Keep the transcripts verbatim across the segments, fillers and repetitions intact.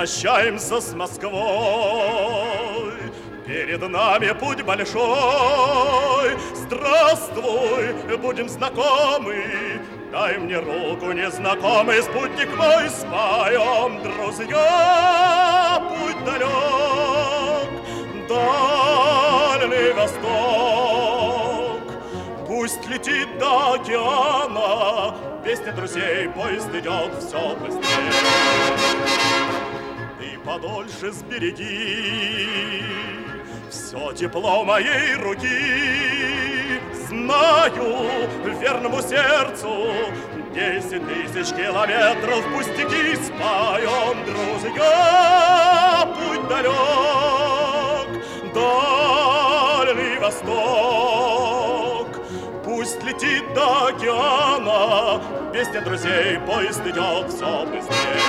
прощаемся с Москвой. Перед нами путь большой. Здравствуй, будем знакомы. Дай мне руку, незнакомый спутник мой. Споем, друзья, путь далек, дальний восток. Пусть летит до океана песня друзей, поезд идет все быстрее. Ты подольше сбереги все тепло моей руки. Знаю, верному сердцу десять тысяч километров пустяки. Споем, друзья, путь далек, дальний восток. Пусть летит до океана песня друзей, поезд идет все быстрее.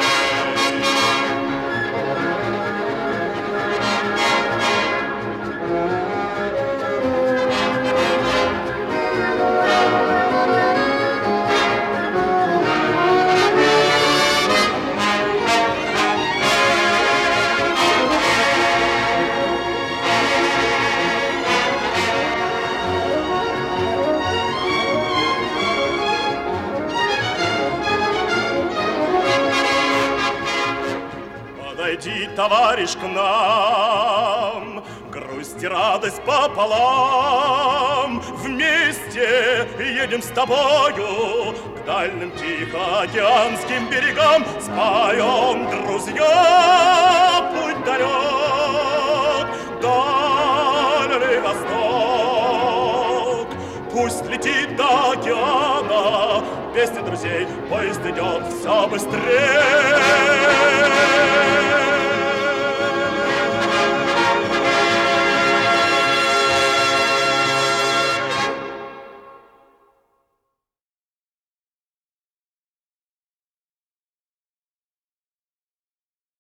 Подойди, товарищ, к нам, грусть и радость пополам. Вместе едем с тобою к дальним тихоокеанским берегам. Споем, друзья, путь далек, дальний восток. Пусть летит до океана песня друзей, поезд идет все быстрее.